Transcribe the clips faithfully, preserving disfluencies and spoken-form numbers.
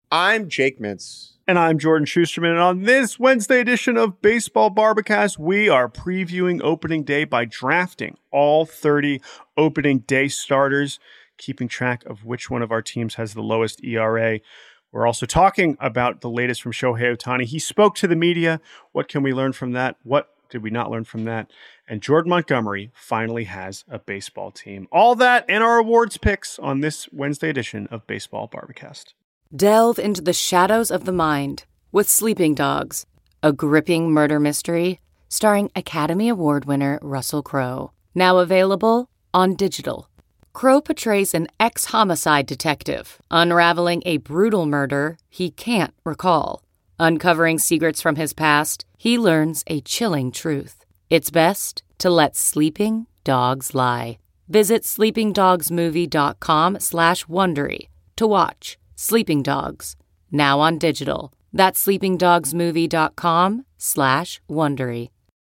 I'm Jake Mintz. And I'm Jordan Schusterman. And on this Wednesday edition of Baseball Barbacast, we are previewing opening day by drafting all thirty opening day starters, keeping track of which one of our teams has the lowest E R A. We're also talking about the latest from Shohei Ohtani. He spoke to the media. What can we learn from that? What did we not learn from that? And Jordan Montgomery finally has a baseball team. All that and our awards picks on this Wednesday edition of Baseball Barbacast. Delve into the shadows of the mind with Sleeping Dogs, a gripping murder mystery starring Academy Award winner Russell Crowe. Now available on digital. Crowe portrays an ex-homicide detective unraveling a brutal murder he can't recall. Uncovering secrets from his past, he learns a chilling truth. It's best to let sleeping dogs lie. Visit sleepingdogsmovie.com slash Wondery to watch Sleeping Dogs, now on digital. That's sleepingdogsmovie.com slash Wondery.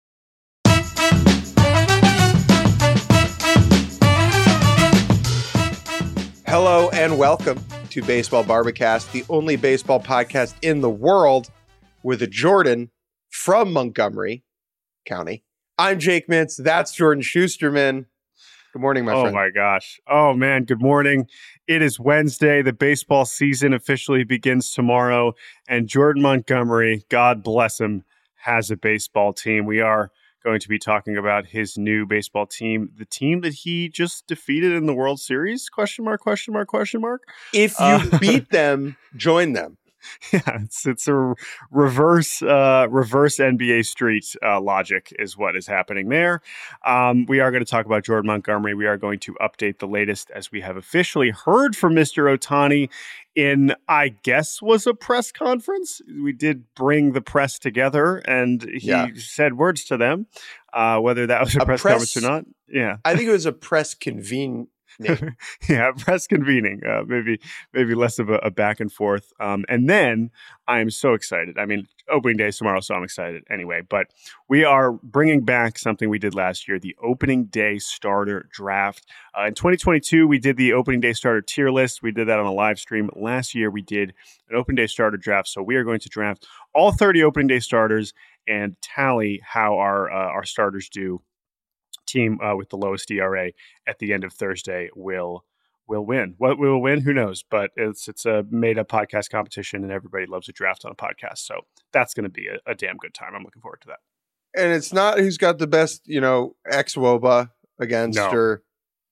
Hello and welcome to Baseball Barbacast, the only baseball podcast in the world with a Jordan from Montgomery County. I'm Jake Mintz. That's Jordan Schusterman. Good morning, my oh friend. Oh my gosh. Oh man, good morning. It is Wednesday. The baseball season officially begins tomorrow. And Jordan Montgomery, God bless him, has a baseball team. We are going to be talking about his new baseball team, the team that he just defeated in the World Series? Question mark, question mark, question mark. If you uh, beat them, join them. Yeah, it's it's a reverse uh, reverse N B A street uh, logic is what is happening there. Um, we are going to talk about Jordan Montgomery. We are going to update the latest as we have officially heard from Mister Ohtani in, I guess, was a press conference. We did bring the press together, and he yeah. said words to them. Uh, whether that was a, a press, press conference or not, yeah, I think it was a press convene. yeah, press convening, uh, maybe maybe less of a, a back and forth. Um, and then I am so excited. I mean, opening day is tomorrow, so I'm excited anyway. But we are bringing back something we did last year, the opening day starter draft. Uh, in twenty twenty-two, we did the opening day starter tier list. We did that on a live stream. Last year, we did an opening day starter draft. So we are going to draft all thirty opening day starters and tally how our uh, our starters do. Team uh, with the lowest E R A at the end of Thursday will will win. What we will win, who knows? But it's it's a made up podcast competition, and everybody loves a draft on a podcast. So that's going to be a, a damn good time. I'm looking forward to that. And it's not who's got the best, you know, ex-Woba against no. or,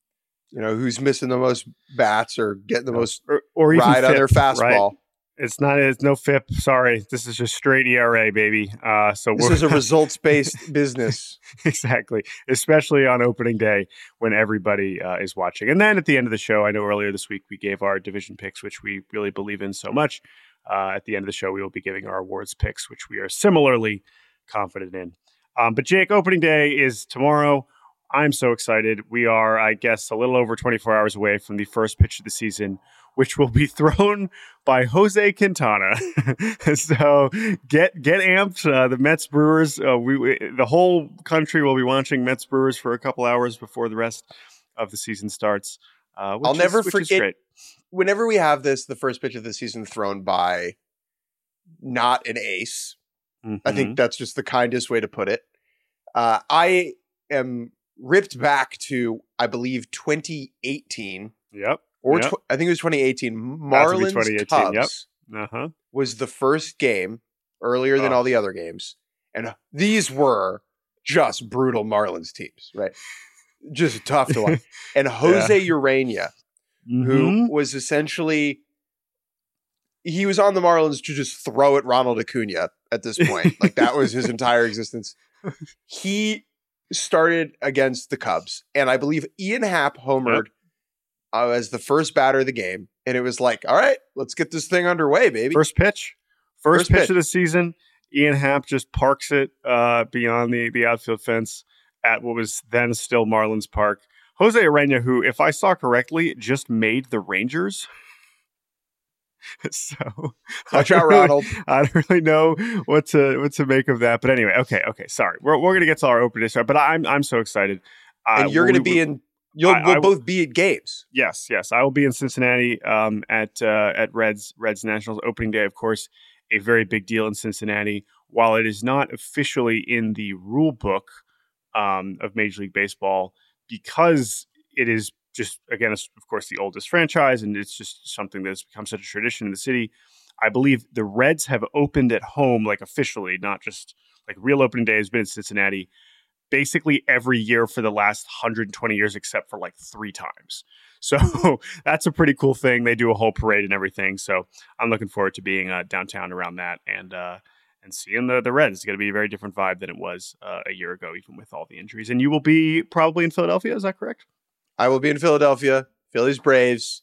you know, who's missing the most bats or getting the no. most or, or even ride F I P, on their fastball. Right? It's not. It's no F I P. Sorry, this is just straight E R A, baby. Uh, so this we're, is a results-based business, exactly. Especially on opening day when everybody uh, is watching. And then at the end of the show, I know earlier this week we gave our division picks, which we really believe in so much. Uh, at the end of the show, we will be giving our awards picks, which we are similarly confident in. Um, but Jake, opening day is tomorrow. I'm so excited. We are, I guess, a little over twenty-four hours away from the first pitch of the season, which will be thrown by Jose Quintana. So get get amped. Uh, the Mets Brewers, uh, we, we the whole country will be watching Mets Brewers for a couple hours before the rest of the season starts. Uh, which I'll is, never which forget. Is great. Whenever we have this, the first pitch of the season thrown by not an ace, mm-hmm. I think that's just the kindest way to put it. Uh, I am ripped back to, I believe, twenty eighteen. Yep. Or yep. tw- I think it was twenty eighteen. Marlins Cubs yep. uh-huh. was the first game earlier than oh. all the other games. And these were just brutal Marlins teams, right? Just tough to watch. And Jose yeah. Urania, mm-hmm. who was essentially, he was on the Marlins to just throw at Ronald Acuna at this point. Like that was his entire existence. He started against the Cubs. And I believe Ian Happ homered yep. Uh, as the first batter of the game, and it was like, all right, let's get this thing underway, baby. First pitch, first, first pitch, pitch of the season. Ian Happ just parks it uh, beyond the, the outfield fence at what was then still Marlins Park. Jose Urania, who, if I saw correctly, just made the Rangers. So watch out, really, Ronald. I don't really know what to what to make of that. But anyway, okay, okay. Sorry, we're we're gonna get to our opening start, but I'm I'm so excited. And uh, you're gonna we, be in You'll I, we'll I, both be at games. Yes, yes. I will be in Cincinnati um, at uh, at Reds Reds Nationals opening day. Of course, a very big deal in Cincinnati. While it is not officially in the rule book um, of Major League Baseball, because it is just, again, it's, of course, the oldest franchise, and it's just something that's become such a tradition in the city. I believe the Reds have opened at home, like officially, not just like real opening day has been in Cincinnati, basically every year for the last one hundred twenty years, except for like three times. So that's a pretty cool thing. They do a whole parade and everything. So I'm looking forward to being uh, downtown around that and uh, and seeing the, the Reds. It's going to be a very different vibe than it was uh, a year ago, even with all the injuries. And you will be probably in Philadelphia. Is that correct? I will be in Philadelphia, Phillies Braves.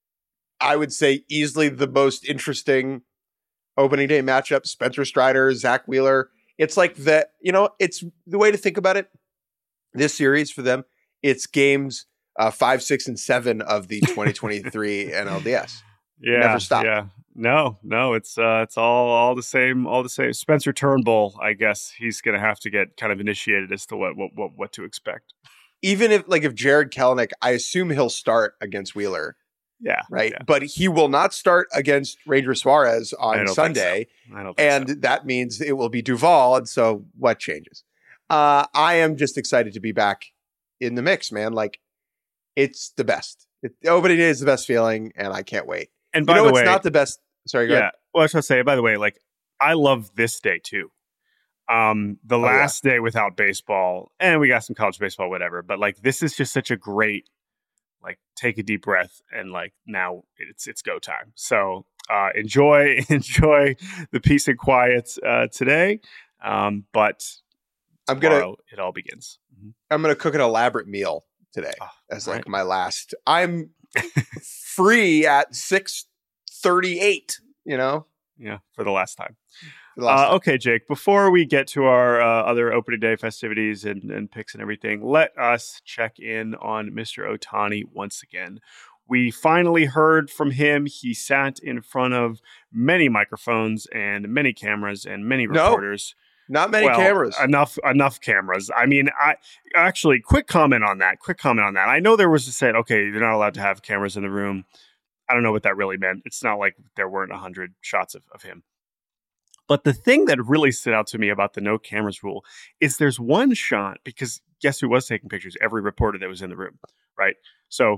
I would say easily the most interesting opening day matchup, Spencer Strider, Zach Wheeler. It's like the, you know, it's the way to think about it. This series for them, it's games uh, five, six, and seven of the twenty twenty-three N L D S. Yeah, never stop. Yeah, no, no, it's uh, it's all all the same, all the same. Spencer Turnbull, I guess he's going to have to get kind of initiated as to what what what, what to expect. Even if, like, if Jared Kelenic, I assume he'll start against Wheeler. Yeah, right. Yeah. But he will not start against Ranger Suarez on Sunday. So. I don't think and so. that means it will be Duvall. And so what changes? Uh, I am just excited to be back in the mix, man. Like, it's the best. It, opening day is the best feeling, and I can't wait. And by you know, the it's way, not the best. Sorry, go yeah. ahead. Well, I was going to say, by the way, like, I love this day too. Um, the oh, last yeah. day without baseball, and we got some college baseball, whatever. But like, this is just such a great, like, take a deep breath, and like, now it's it's go time. So uh, enjoy enjoy the peace and quiet uh, today. Um, but I'm gonna it all begins. Mm-hmm. I'm gonna cook an elaborate meal today oh, as like right. my last. I'm free at six thirty-eight. You know, yeah, for the last time. Uh, okay, Jake, before we get to our uh, other opening day festivities and, and picks and everything, let us check in on Mister Ohtani once again. We finally heard from him. He sat in front of many microphones and many cameras and many reporters. No, not many well, cameras. Enough enough cameras. I mean, I actually, quick comment on that. Quick comment on that. I know there was a said, okay, you're not allowed to have cameras in the room. I don't know what that really meant. It's not like there weren't one hundred shots of, of him. But the thing that really stood out to me about the no cameras rule is there's one shot, because guess who was taking pictures? Every reporter that was in the room, right? So,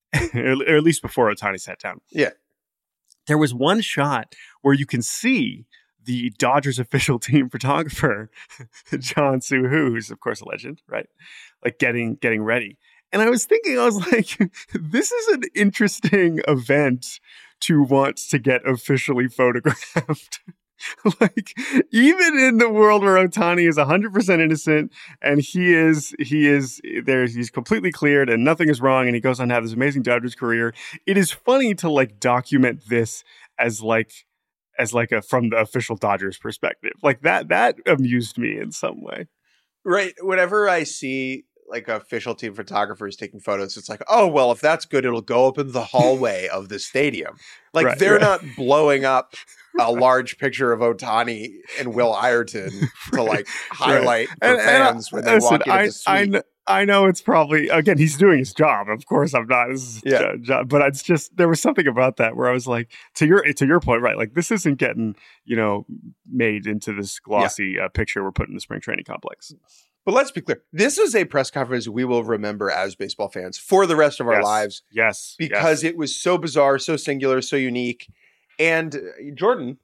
or at least before Ohtani sat down. Yeah. There was one shot where you can see the Dodgers official team photographer, John Suhu, who's of course a legend, right? Like getting getting ready. And I was thinking, I was like, this is an interesting event to want to get officially photographed. Like, even in the world where Ohtani is one hundred percent innocent and he is he is there, he's completely cleared and nothing is wrong, and he goes on to have this amazing Dodgers career, it is funny to like document this as like as like a from the official Dodgers perspective. Like that that amused me in some way. Right. Whenever I see like official team photographers taking photos, it's like, oh, well, if that's good, it'll go up in the hallway of the stadium. Like right, they're right. not blowing up a large picture of Ohtani and Will Ireton to like highlight right. for and, fans and, when they listen, walk into I, the suite. I, I know it's probably, again, he's doing his job. Of course I'm not, this is yeah. job, but it's just, there was something about that where I was like, to your to your point, right? Like this isn't getting, you know, made into this glossy yeah. uh, picture we're putting in the spring training complex. But let's be clear. This is a press conference we will remember as baseball fans for the rest of our yes. lives. Yes. Because yes. it was so bizarre, so singular, so unique. And uh, Jordan,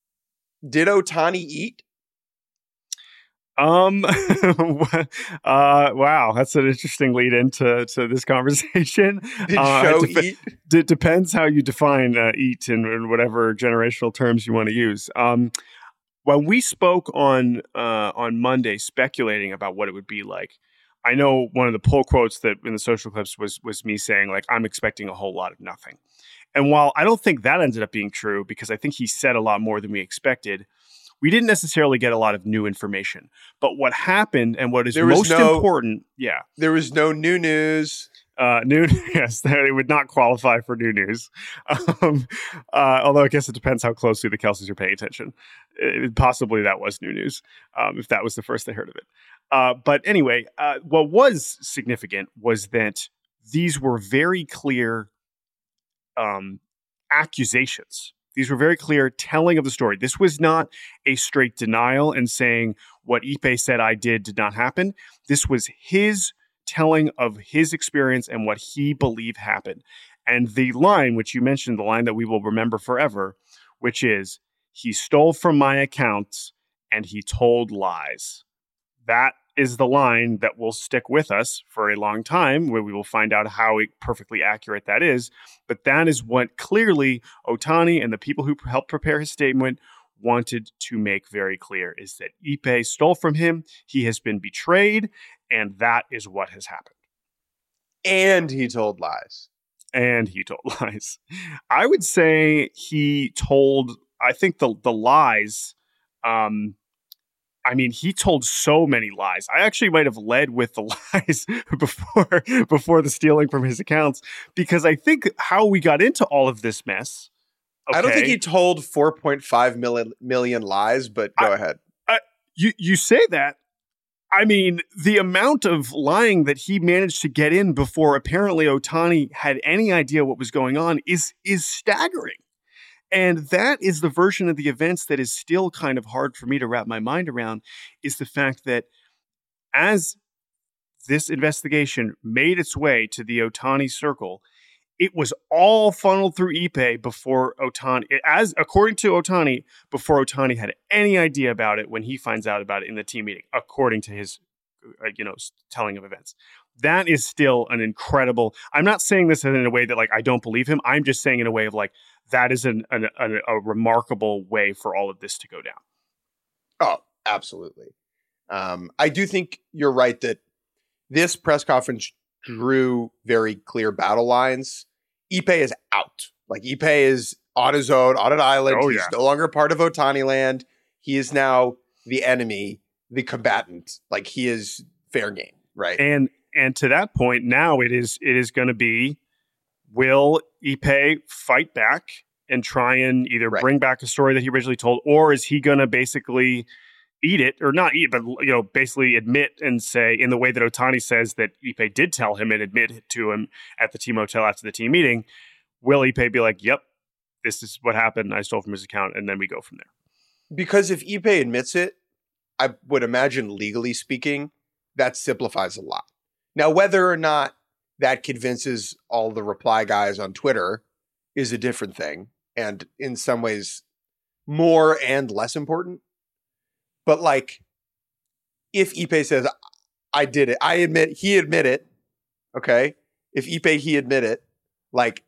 did Ohtani eat? Um, uh, wow, that's an interesting lead into to this conversation. Did uh, Joe it def- eat? It depends how you define uh, eat and, and whatever generational terms you want to use. Um, When we spoke on uh, on Monday, speculating about what it would be like, I know one of the pull quotes that in the social clips was was me saying, like, I'm expecting a whole lot of nothing. And while I don't think that ended up being true, because I think he said a lot more than we expected, we didn't necessarily get a lot of new information. But what happened and what is most no, important, yeah. There was no new news. Uh, new, yes, they would not qualify for new news. Um, uh, although I guess it depends how closely the Kelceys are paying attention. It, possibly that was new news, um, if that was the first they heard of it. Uh, but anyway, uh, what was significant was that these were very clear um, accusations. These were very clear telling of the story. This was not a straight denial and saying what Ipe said I did did not happen. This was his telling of his experience and what he believed happened. And the line, which you mentioned, the line that we will remember forever, which is, he stole from my accounts and he told lies. That is the line that will stick with us for a long time, where we will find out how perfectly accurate that is. But that is what clearly Ohtani and the people who helped prepare his statement wanted to make very clear, is that Ipe stole from him. He has been betrayed, and that is what has happened. And he told lies. And he told lies. I would say he told, I think the, the lies, um, I mean, he told so many lies. I actually might have led with the lies before before the stealing from his accounts, because I think how we got into all of this mess. Okay, I don't think he told four point five million, million lies, but go I, ahead. I, you, you say that. I mean, the amount of lying that he managed to get in before apparently Ohtani had any idea what was going on is is staggering. And that is the version of the events that is still kind of hard for me to wrap my mind around, is the fact that as this investigation made its way to the Ohtani circle, it was all funneled through Ipe before Ohtani, as according to Ohtani, before Ohtani had any idea about it when he finds out about it in the team meeting, according to his, uh, you know, telling of events. That is still an incredible, I'm not saying this in a way that like, I don't believe him. I'm just saying in a way of like, that is an, an, a, a remarkable way for all of this to go down. Oh, absolutely. Um, I do think you're right that this press conference drew very clear battle lines. Ipe is out. Like, Ipe is on his own, on an island. Oh, He's yeah. no longer part of Ohtani land. He is now the enemy, the combatant. Like, he is fair game, right? And and to that point, now it is it is going to be, will Ipe fight back and try and either Right. bring back a story that he originally told, or is he going to basically eat it, or not eat, but you know, basically admit and say, in the way that Ohtani says that Ipe did tell him and admit it to him at the team hotel after the team meeting, will Ipe be like, yep, this is what happened, I stole from his account, and then we go from there? Because if Ipe admits it, I would imagine, legally speaking, that simplifies a lot. Now, whether or not that convinces all the reply guys on Twitter is a different thing, and in some ways more and less important. But like, if Ipe says, I did it, I admit, he admit it, okay? If Ipe, he admit it, like,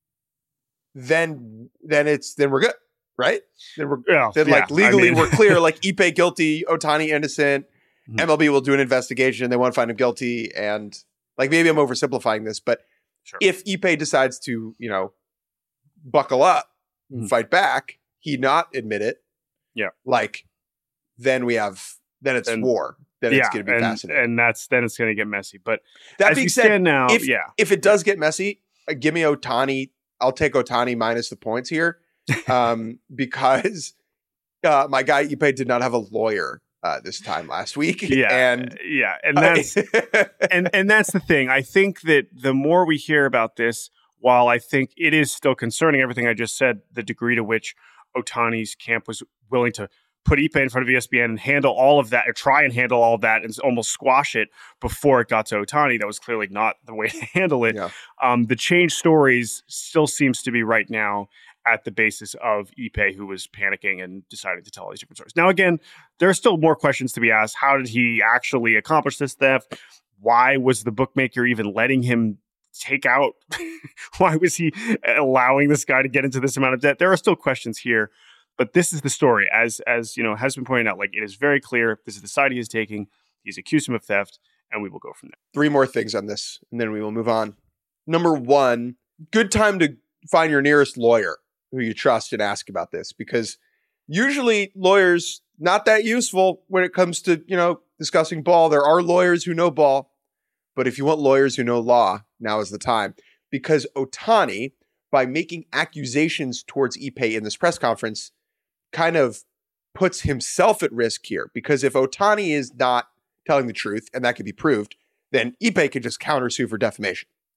then then it's, then we're good, right? Then we're, Yeah, then like yeah, legally I mean- we're clear, like Ipe guilty, Ohtani innocent, Mhm. M L B will do an investigation, they won't find him guilty, and like, maybe I'm oversimplifying this, but Sure. if Ipe decides to, you know, buckle up and Mhm. fight back, he not admit it, Yeah. like, then we have, then it's Then- war. Then yeah, it's going to be and, fascinating. and that's then it's going to get messy. But That as being we said, stand now, if, yeah, if it does get messy, uh, give me Ohtani. I'll take Ohtani minus the points here, um, because uh, my guy Ipe did not have a lawyer uh, this time last week. yeah, and yeah, and that's and and that's the thing. I think that the more we hear about this, while I think it is still concerning, everything I just said, the degree to which Ohtani's camp was willing to put Ipe in front of E S P N and handle all of that, or try and handle all of that, and almost squash it before it got to Ohtani. That was clearly not the way to handle it. Yeah. Um, the change stories still seems to be right now at the basis of Ipe, who was panicking and decided to tell all these different stories. Now, again, there are still more questions to be asked. How did he actually accomplish this theft? Why was the bookmaker even letting him take out? Why was he allowing this guy to get into this amount of debt? There are still questions here, but this is the story. As, as you know, has been pointed out, like, it is very clear. This is the side he is taking. He's accused him of theft, and we will go from there. Three more things on this, and then we will move on. Number one, good time to find your nearest lawyer who you trust and ask about this, because usually lawyers not that useful when it comes to, you know, discussing ball. There are lawyers who know ball, but if you want lawyers who know law, now is the time, because Ohtani, by making accusations towards Ipe in this press conference, kind of puts himself at risk here, because if Ohtani is not telling the truth, and that can be proved, then Ipe could just countersue for defamation.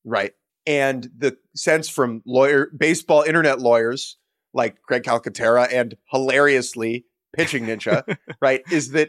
right? And the sense from lawyer, baseball internet lawyers like Greg Calcaterra and hilariously Pitching Ninja, right, is that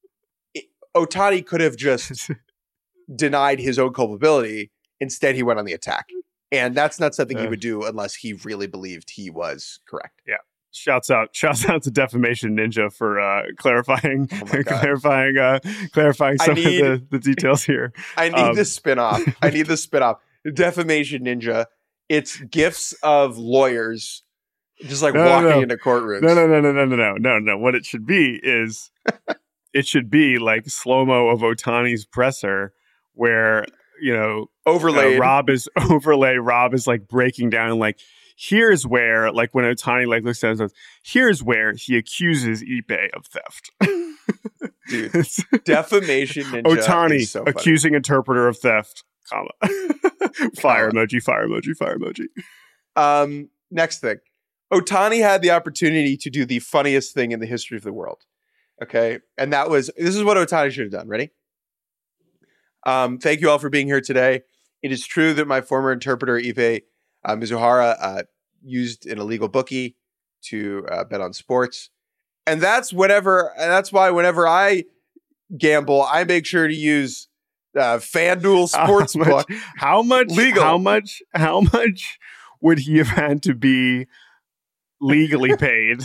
Ohtani could have just denied his own culpability. Instead, he went on the attack. And that's not something uh, he would do unless he really believed he was correct. Yeah. Shouts out, shouts out to Defamation Ninja for uh, clarifying, oh clarifying, uh, clarifying some need, of the, the details here. I need um, the spinoff. I need the spinoff. Defamation Ninja. It's gifs of lawyers just like no, walking no, no. into courtrooms. No, no, no, no, no, no, no, no, no. What it should be is, it should be like slow mo of Ohtani's presser, where you know overlay uh, Rob is overlay. Rob is like breaking down like. Here's where, like, when Ohtani like looks down and says, "Here's where he accuses Ippei of theft." Dude, defamation ninja. Ohtani so accusing interpreter of theft, comma. Fire emoji, fire emoji, fire emoji. Um, next thing, Ohtani had the opportunity to do the funniest thing in the history of the world. Okay, and that was this is what Ohtani should have done. Ready? Um, thank you all for being here today. It is true that my former interpreter Ippei Uh, Mizuhara uh, used an illegal bookie to uh, bet on sports. And that's whenever, and that's why whenever I gamble, I make sure to use uh, FanDuel Sportsbook. How much, legal. how much, how much would he have had to be legally paid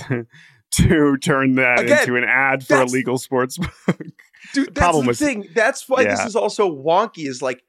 to turn that Again, into an ad for a legal sportsbook? Dude, that's Problem the was, thing. That's why yeah. this is also wonky is like,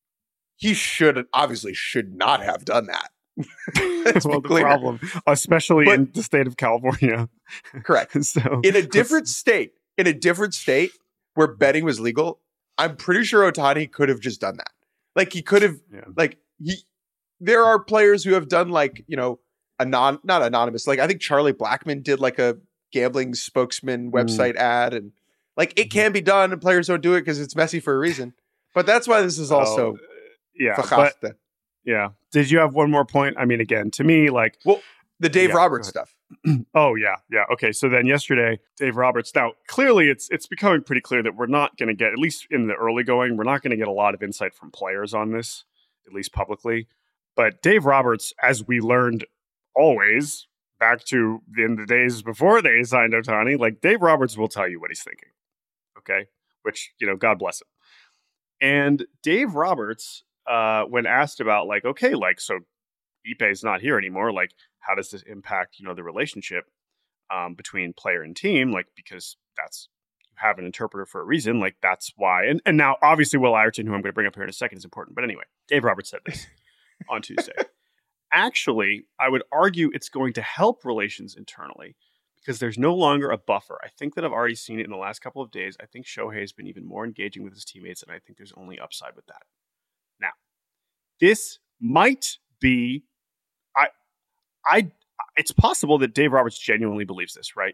he should obviously should not have done that. Well, the problem, especially but, in the state of California. Correct. So in a different state, in a different state where betting was legal, I'm pretty sure Ohtani could have just done that. Like he could have, yeah. like he. There are players who have done like you know, anon not anonymous. Like I think Charlie Blackmon did like a gambling spokesman website mm. ad, and like it can be done, and players don't do it because it's messy for a reason. But that's why this is also. Oh. Yeah, but, yeah. Did you have one more point? I mean, again, to me, like... Well, the Dave yeah, Roberts stuff. Oh, yeah, yeah. Okay, so then yesterday, Dave Roberts... Now, clearly, it's it's becoming pretty clear that we're not going to get, at least in the early going, we're not going to get a lot of insight from players on this, at least publicly. But Dave Roberts, as we learned always, back to in the days before they signed Ohtani, like, Dave Roberts will tell you what he's thinking. Okay? Which, you know, God bless him. And Dave Roberts... Uh, when asked about like, okay, like, so Ippei's not here anymore. Like, how does this impact, you know, the relationship um, between player and team? Like, because that's, you have an interpreter for a reason. Like, that's why. And, and now, obviously, Will Ireton, who I'm going to bring up here in a second, is important. But anyway, Dave Roberts said this on Tuesday. Actually, I would argue it's going to help relations internally because there's no longer a buffer. I think that I've already seen it in the last couple of days. I think Shohei has been even more engaging with his teammates, and I think there's only upside with that. Now, this might be, I, I, it's possible that Dave Roberts genuinely believes this, right?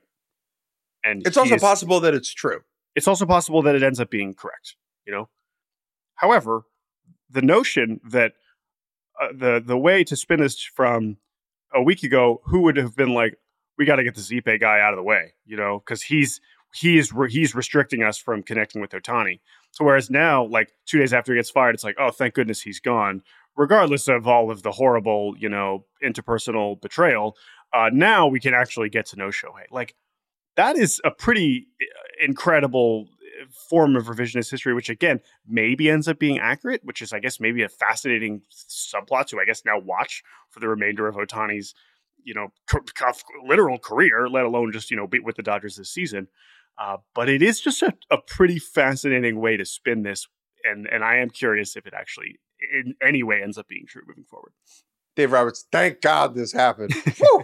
And it's also is, possible that it's true. It's also possible that it ends up being correct, you know? However, the notion that uh, the, the way to spin this from a week ago, who would have been like, we got to get this Ippei guy out of the way, you know, because he's, he's, re- he's restricting us from connecting with Ohtani. So whereas now, like two days after he gets fired, it's like, oh, thank goodness he's gone. Regardless of all of the horrible, you know, interpersonal betrayal, uh, now we can actually get to know Shohei. Like that is a pretty incredible form of revisionist history, which again, maybe ends up being accurate, which is, I guess, maybe a fascinating subplot to, I guess, now watch for the remainder of Ohtani's, you know, co- co- literal career, let alone just, you know, be with the Dodgers this season. Uh, but it is just a, a pretty fascinating way to spin this. And, and I am curious if it actually in any way ends up being true moving forward. Dave Roberts, thank God this happened.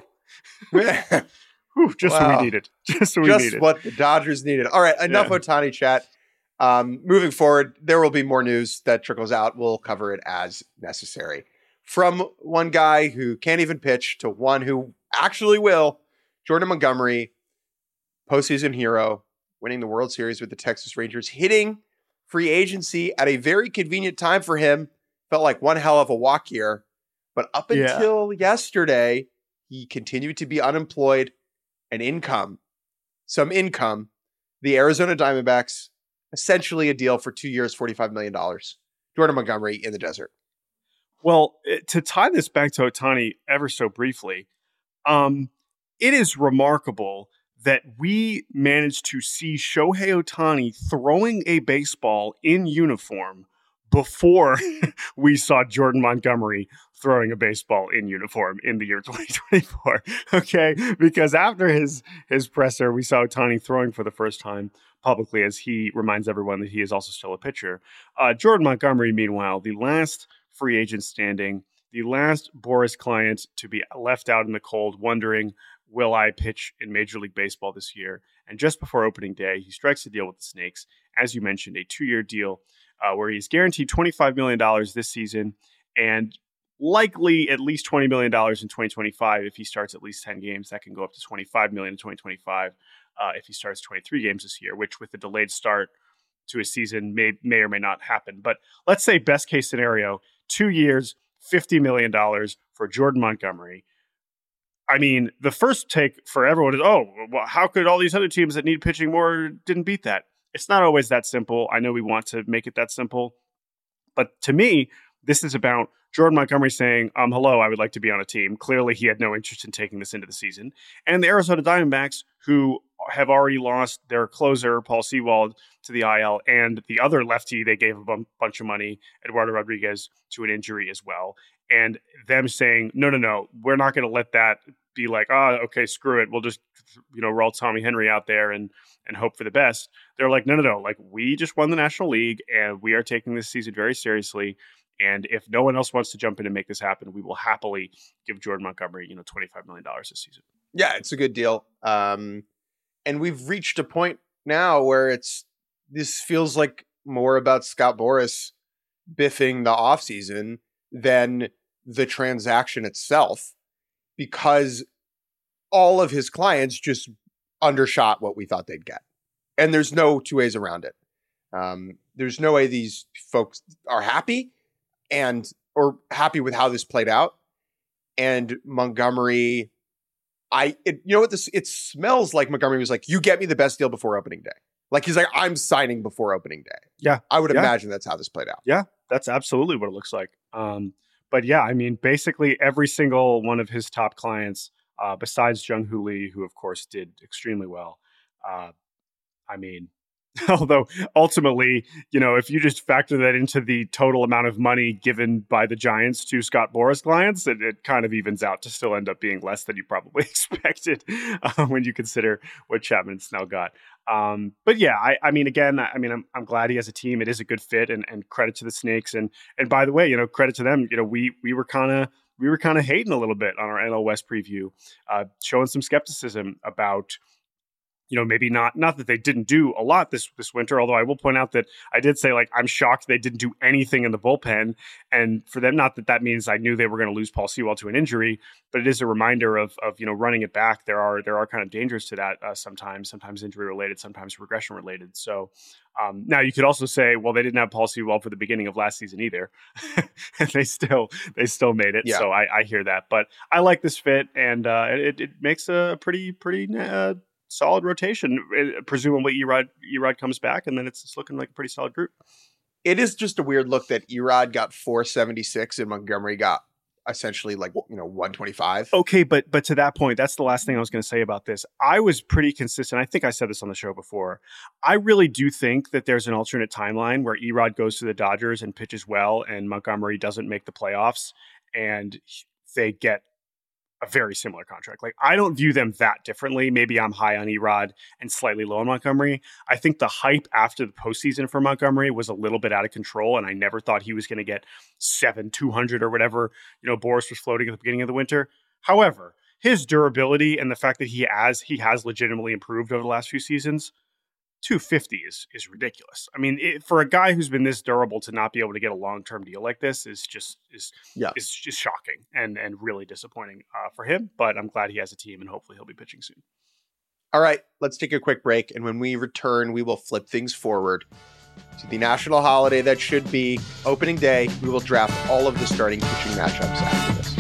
Man. Whew, just wow. what we needed. Just what we just needed. what the Dodgers needed. All right, enough yeah. Ohtani chat. Um, moving forward, there will be more news that trickles out. We'll cover it as necessary. From one guy who can't even pitch to one who actually will, Jordan Montgomery, postseason hero, winning the World Series with the Texas Rangers, hitting free agency at a very convenient time for him. Felt like one hell of a walk year. But up yeah. until yesterday, he continued to be unemployed and income, some income. The Arizona Diamondbacks, essentially a deal for two years, forty-five million dollars. Jordan Montgomery in the desert. Well, to tie this back to Ohtani ever so briefly, um, it is remarkable that we managed to see Shohei Ohtani throwing a baseball in uniform before we saw Jordan Montgomery throwing a baseball in uniform in the year twenty twenty-four. Okay, because after his his presser, we saw Ohtani throwing for the first time publicly, as he reminds everyone that he is also still a pitcher. Uh, Jordan Montgomery, meanwhile, the last free agent standing, the last Boras client to be left out in the cold, wondering, will I pitch in Major League Baseball this year? And just before opening day, he strikes a deal with the Snakes. As you mentioned, a two-year deal uh, where he's guaranteed twenty-five million dollars this season and likely at least twenty million dollars in twenty twenty-five. If he starts at least ten games, that can go up to twenty-five million dollars in twenty twenty-five uh, if he starts twenty-three games this year, which with a delayed start to a season may, may or may not happen. But let's say best case scenario, two years, fifty million dollars for Jordan Montgomery. I mean, the first take for everyone is, oh, well, how could all these other teams that need pitching more didn't beat that? It's not always that simple. I know we want to make it that simple. But to me, this is about Jordan Montgomery saying, um, hello, I would like to be on a team. Clearly, he had no interest in taking this into the season. And the Arizona Diamondbacks, who have already lost their closer, Paul Sewald, to the I L, and the other lefty they gave a b- bunch of money, Eduardo Rodriguez, to an injury as well. And them saying, no, no, no, we're not going to let that be like, oh, okay, screw it. We'll just, you know, roll Tommy Henry out there and and hope for the best. They're like, no, no, no. Like, we just won the National League, and we are taking this season very seriously. And if no one else wants to jump in and make this happen, we will happily give Jordan Montgomery, you know, twenty-five million dollars this season. Yeah, it's a good deal. Um, and we've reached a point now where it's this feels like more about Scott Boras biffing the offseason than the transaction itself, because all of his clients just undershot what we thought they'd get. And there's no two ways around it. Um, there's no way these folks are happy and or happy with how this played out. And Montgomery, I, it, you know what, this, it smells like Montgomery was like, you get me the best deal before opening day. Like, he's like, I'm signing before opening day. Yeah. I would yeah. imagine that's how this played out. Yeah, that's absolutely what it looks like. Um, but yeah, I mean, basically every single one of his top clients, uh, besides Jung-Hoo Lee, who of course did extremely well. Uh, I mean, although ultimately, you know, if you just factor that into the total amount of money given by the Giants to Scott Boras clients, it, it kind of evens out to still end up being less than you probably expected uh, when you consider what Chapman and Snell got. Um, but yeah, I, I mean, again, I mean, I'm, I'm glad he has a team. It is a good fit, and, and credit to the Snakes. And and by the way, you know, credit to them. You know, we we were kind of we were kind of hating a little bit on our N L West preview, uh, showing some skepticism about, you know, maybe not, not that they didn't do a lot this, this winter, although I will point out that I did say, like, I'm shocked they didn't do anything in the bullpen. And for them, not that that means I knew they were going to lose Paul Sewald to an injury, but it is a reminder of, of, you know, running it back. There are, there are kind of dangers to that uh, sometimes, sometimes injury related, sometimes regression related. So um, now you could also say, well, they didn't have Paul Sewald for the beginning of last season either. And they still, they still made it. Yeah. So I, I hear that, but I like this fit, and uh, it, it makes a pretty, pretty, uh, solid rotation. Presumably Erod Erod comes back, and then it's, it's looking like a pretty solid group. It is just a weird look that Erod got four seventy-six and Montgomery got essentially like, you know, one twenty-five. Okay, but but to that point, that's the last thing I was going to say about this. I was pretty consistent. I think I said this on the show before. I really do think that there's an alternate timeline where Erod goes to the Dodgers and pitches well, and Montgomery doesn't make the playoffs, and they get a very similar contract. Like, I don't view them that differently. Maybe I'm high on Erod and slightly low on Montgomery. I think the hype after the postseason for Montgomery was a little bit out of control, and I never thought he was going to get seven, two hundred or whatever, you know, Boras was floating at the beginning of the winter. However, his durability and the fact that he has, he has legitimately improved over the last few seasons, two fifty is is ridiculous. I mean, it, for a guy who's been this durable to not be able to get a long-term deal like this is just is yeah. is just shocking and and really disappointing uh, for him. But I'm glad he has a team, and hopefully he'll be pitching soon. All right, let's take a quick break, and when we return, we will flip things forward to the national holiday that should be opening day. We will draft all of the starting pitching matchups after this.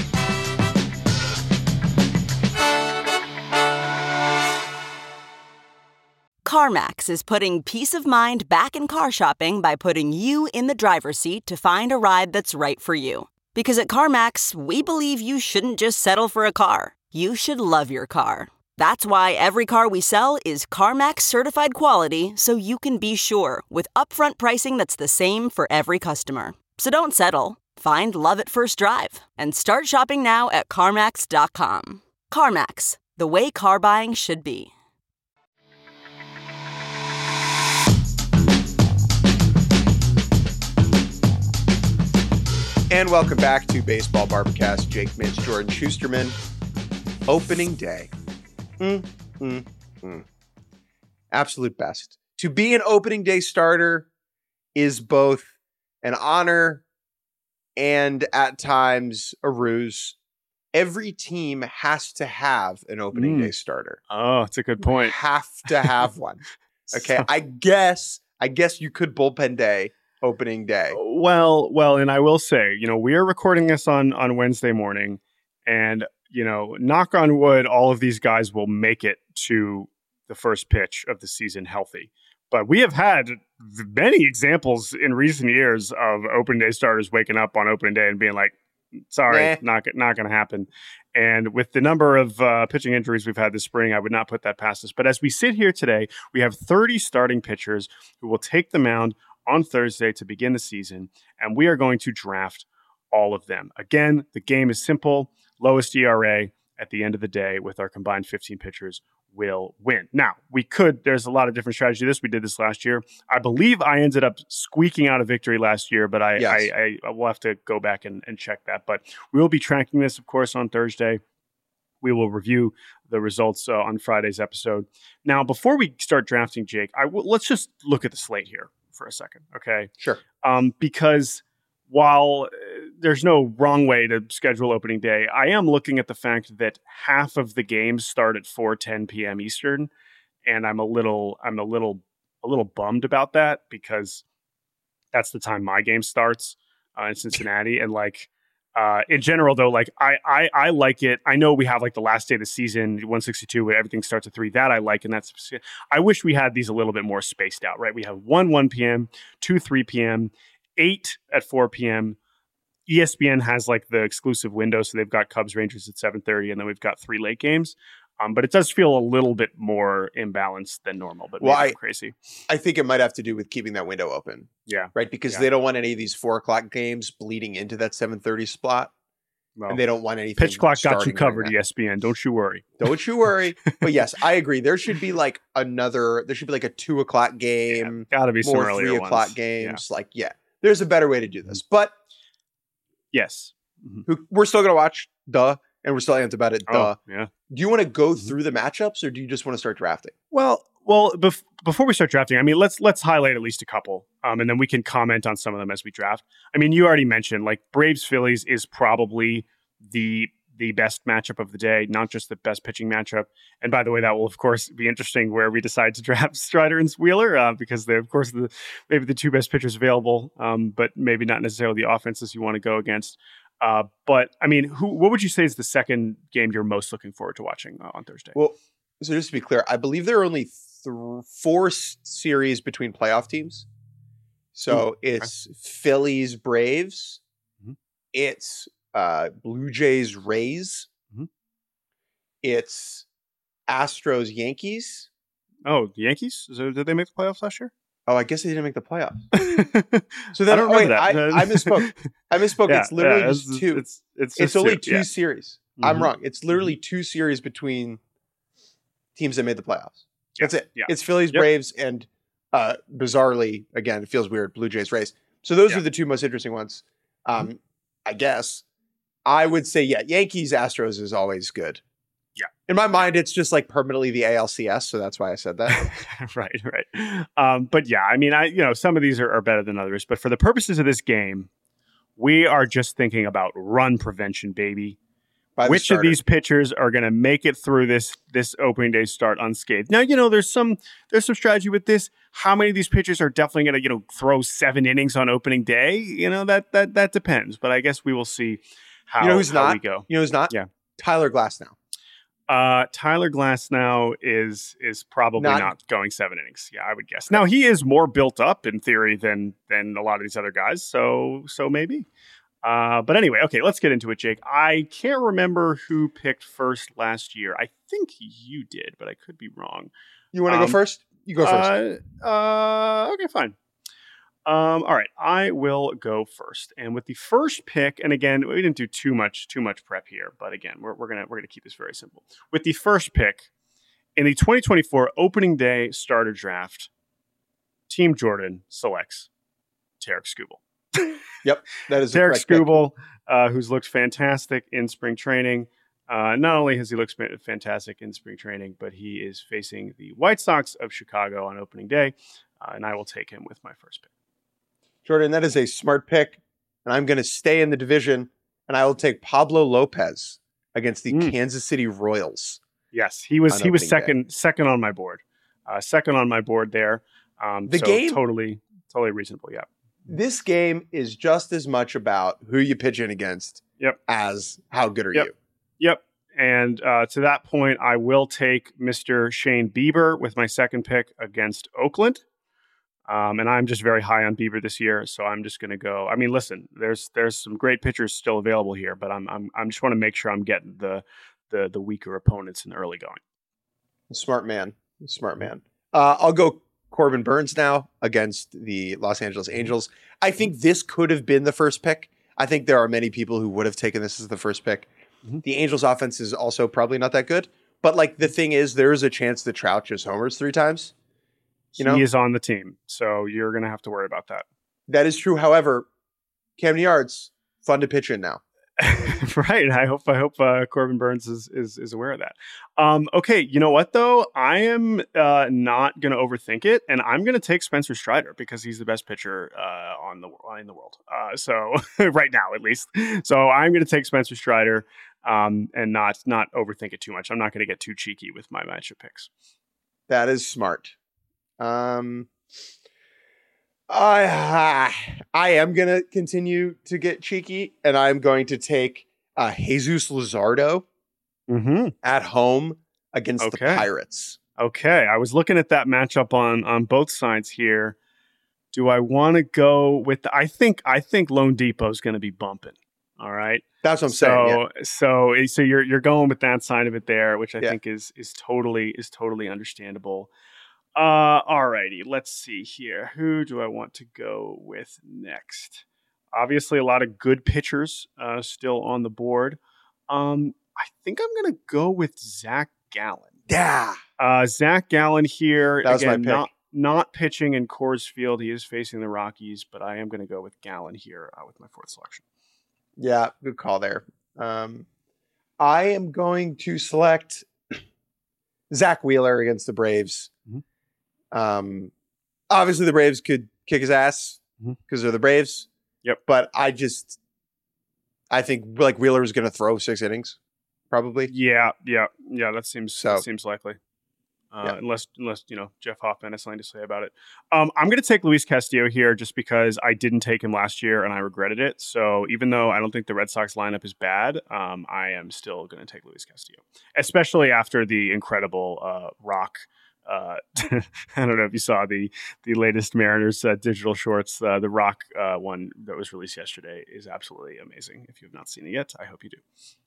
CarMax is putting peace of mind back in car shopping by putting you in the driver's seat to find a ride that's right for you. Because at CarMax, we believe you shouldn't just settle for a car. You should love your car. That's why every car we sell is CarMax certified quality, so you can be sure with upfront pricing that's the same for every customer. So don't settle. Find love at first drive and start shopping now at CarMax dot com. CarMax, the way car buying should be. And welcome back to Baseball Barbacast. Jake Mintz, Jordan Schusterman. Opening day. Mm, mm, mm. Absolute best. To be an opening day starter is both an honor and at times a ruse. Every team has to have an opening Mm. day starter. Oh, it's a good point. Have to have one. Okay, So- I guess I guess you could bullpen day opening day. Well, well, and I will say, you know, we are recording this on on Wednesday morning, and you know, knock on wood, all of these guys will make it to the first pitch of the season healthy. But we have had many examples in recent years of opening day starters waking up on opening day and being like, "Sorry, Nah. not not going to happen." And with the number of uh, pitching injuries we've had this spring, I would not put that past us. But as we sit here today, we have thirty starting pitchers who will take the mound on Thursday to begin the season, and we are going to draft all of them. Again, the game is simple. Lowest E R A at the end of the day with our combined fifteen pitchers will win. Now, we could, there's a lot of different strategy to this. We did this last year. I believe I ended up squeaking out a victory last year, but I, Yes. I, I, I will have to go back and, and check that. But we will be tracking this, of course, on Thursday. We will review the results uh, on Friday's episode. Now, before we start drafting, Jake, I w- let's just look at the slate here for a second, okay? Sure. Um, because while uh, there's no wrong way to schedule opening day, I am looking at the fact that half of the games start at four ten p.m. Eastern, and I'm a little, I'm a little, a little bummed about that because that's the time my game starts uh, in Cincinnati, and like. Uh, in general, though, like I, I, I like it. I know we have like the last day of the season, one sixty-two, where everything starts at three. That I like, and that's. I wish we had these a little bit more spaced out. Right, we have one one p.m., two three p.m., eight at four p.m. E S P N has like the exclusive window, so they've got Cubs Rangers at seven thirty, and then we've got three late games. Um, but it does feel a little bit more imbalanced than normal. But Well, maybe I- I'm crazy. I think it might have to do with keeping that window open. Yeah, Right, because Yeah. they don't want any of these four o'clock games bleeding into that seven thirty spot, well, and they don't want anything. pitch clock got you starting covered. during E S P N, don't you worry. that. Don't you worry. But yes, I agree. There should be like another. There should be like a two o'clock game, Got to be some more earlier three o'clock ones. games. Like, yeah, there's a better way to do this. But Yes. who, we're still gonna watch. Duh, and we're still amped about it. Duh. Oh, yeah. Do you want to go Mhm. through the matchups, or do you just want to start drafting? Well, well, bef- before we start drafting, I mean, let's let's highlight at least a couple, um, and then we can comment on some of them as we draft. I mean, you already mentioned like Braves Phillies is probably the the best matchup of the day, not just the best pitching matchup. And by the way, that will of course be interesting where we decide to draft Strider and Wheeler uh, because they're of course the maybe the two best pitchers available, um, but maybe not necessarily the offenses you want to go against. Uh, but I mean, who? What would you say is the second game you're most looking forward to watching uh, on Thursday? Well, so just to be clear, I believe there are only th- four s- series between playoff teams. So it's Phillies, Braves. Mhm. It's uh, Blue Jays, Rays. Mhm. It's Astros, Yankees. Oh, the Yankees? So did they make the playoffs last year? Oh, I guess they didn't make the playoffs. so then- I don't oh, remember wait, that. I- I misspoke. I misspoke. Yeah, it's literally yeah, just it's, two. It's it's, It's, just only two yeah. series. I'm Mhm. wrong. It's literally two series between teams that made the playoffs. That's Yes, it. Yeah. It's Phillies, Yep. Braves, and uh, bizarrely, again, it feels weird, Blue Jays, Rays. So those Yeah. are the two most interesting ones. Um, I guess I would say, yeah, Yankees, Astros is always good. Yeah. In my mind, it's just like permanently the A L C S, so that's why I said that. right, right. Um, but yeah, I mean, I you know, some of these are, are better than others. But for the purposes of this game, we are just thinking about run prevention, baby. By the Which of starter. these pitchers are going to make it through this this opening day start unscathed? Now, you know, there's some there's some strategy with this. How many of these pitchers are definitely going to, you know, throw seven innings on opening day? You know, that that that depends. But I guess we will see how, You know who's how not? we go. You know who's not? Yeah. Tyler Glasnow. Uh, Tyler Glasnow is is probably Not- not, going seven innings. Yeah, I would guess. Now he is more built up in theory than than a lot of these other guys. So so maybe. Uh, but anyway, okay, let's get into it, Jake. I can't remember who picked first last year. I think you did, but I could be wrong. You want to um, go first? You go first. Uh, uh, okay, fine. Um, all right, I will go first. And with the first pick, and again, we didn't do too much too much prep here, but again, we're we're gonna we're gonna keep this very simple. With the first pick in the twenty twenty-four opening day starter draft, Team Jordan selects Tarik Skubal. Yep, that is Tarik Skubal, uh, who's looked fantastic in spring training. Uh, not only has he looked fantastic in spring training, but he is facing the White Sox of Chicago on opening day, uh, and I will take him with my first pick. Jordan, that is a smart pick, and I'm going to stay in the division, and I will take Pablo Lopez against the mm. Kansas City Royals. Yes, he was he was second day. second on my board, uh, second on my board there. Um, the so game totally totally reasonable. Yeah, this game is just as much about who you pitch in against, yep. as how good are yep. you. Yep. And uh, to that point, I will take Mister Shane Bieber with my second pick against Oakland. Um, and I'm just very high on Bieber this year, so I'm just going to go. I mean, listen, there's there's some great pitchers still available here, but I'm I'm I'm just want to make sure I'm getting the the the weaker opponents in the early going. Smart man, smart man. Uh, I'll go Corbin Burns now against the Los Angeles Angels. I think this could have been the first pick. I think there are many people who would have taken this as the first pick. Mm-hmm. The Angels offense is also probably not that good, but like the thing is, there is a chance that Trout just homers three times. You know? He is on the team, so you're going to have to worry about that. That is true. However, Camden Yards, fun to pitch in now. Right. I hope I hope uh, Corbin Burns is, is is aware of that. Um, okay. You know what, though? I am uh, not going to overthink it, and I'm going to take Spencer Strider because he's the best pitcher uh, on the in the world. Uh, so right now, at least. So I'm going to take Spencer Strider um, and not not overthink it too much. I'm not going to get too cheeky with my matchup picks. That is smart. Um, I I am gonna continue to get cheeky, and I'm going to take uh, Jesus Luzardo mm-hmm. at home against okay. the Pirates. Okay, I was looking at that matchup on on both sides here. Do I want to go with? The, I think I think Lone Depot is going to be bumping. All right, that's what I'm so, saying. Yeah. So so you're you're going with that side of it there, which I yeah. think is is totally is totally understandable. Uh, alrighty, let's see here. Who do I want to go with next? Obviously, a lot of good pitchers uh, still on the board. Um, I think I'm going to go with Zach Gallen. Yeah. Uh, Zach Gallen here. That was again, my pick. Not, not pitching in Coors Field. He is facing the Rockies, but I am going to go with Gallen here uh, with my fourth selection. Yeah, good call there. Um, I am going to select Zach Wheeler against the Braves. Mm-hmm. Um, obviously the Braves could kick his ass because mm-hmm. they're the Braves. Yep. But I just, I think like Wheeler is going to throw six innings, probably. Yeah, yeah, yeah. That seems so, that seems likely. Uh, yeah. Unless, unless you know, Jeff Hoffman has something to say about it. Um, I'm going to take Luis Castillo here just because I didn't take him last year and I regretted it. So even though I don't think the Red Sox lineup is bad, um, I am still going to take Luis Castillo, especially after the incredible uh, Rock. Uh, I don't know if you saw the the latest Mariners uh, digital shorts. Uh, the Rock uh, one that was released yesterday is absolutely amazing. If you have not seen it yet, I hope you do.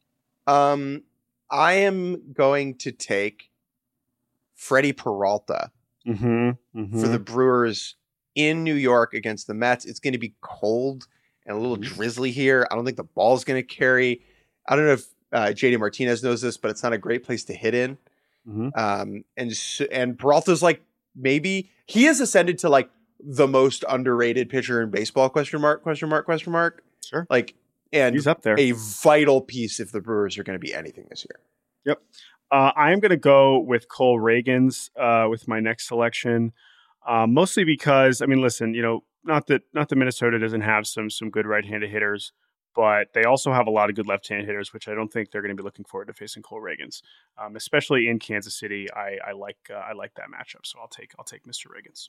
Um, I am going to take Freddie Peralta mm-hmm, mm-hmm. for the Brewers in New York against the Mets. It's going to be cold and a little mm-hmm. drizzly here. I don't think the ball's going to carry. I don't know if uh, J D Martinez knows this, but it's not a great place to hit in. Mm-hmm. Um, and and Peralta's like maybe he has ascended to like the most underrated pitcher in baseball. Question mark? Question mark? Question mark? Sure. Like, and he's up there. A vital piece if the Brewers are going to be anything this year. Yep. Uh, I am going to go with Cole Ragans uh, with my next selection, uh, mostly because I mean, listen, you know, not that not that Minnesota doesn't have some some good right-handed hitters. But they also have a lot of good left-handed hitters, which I don't think they're going to be looking forward to facing Cole Ragans, um, especially in Kansas City. I, I like uh, I like that matchup, so I'll take I'll take Mister Ragans.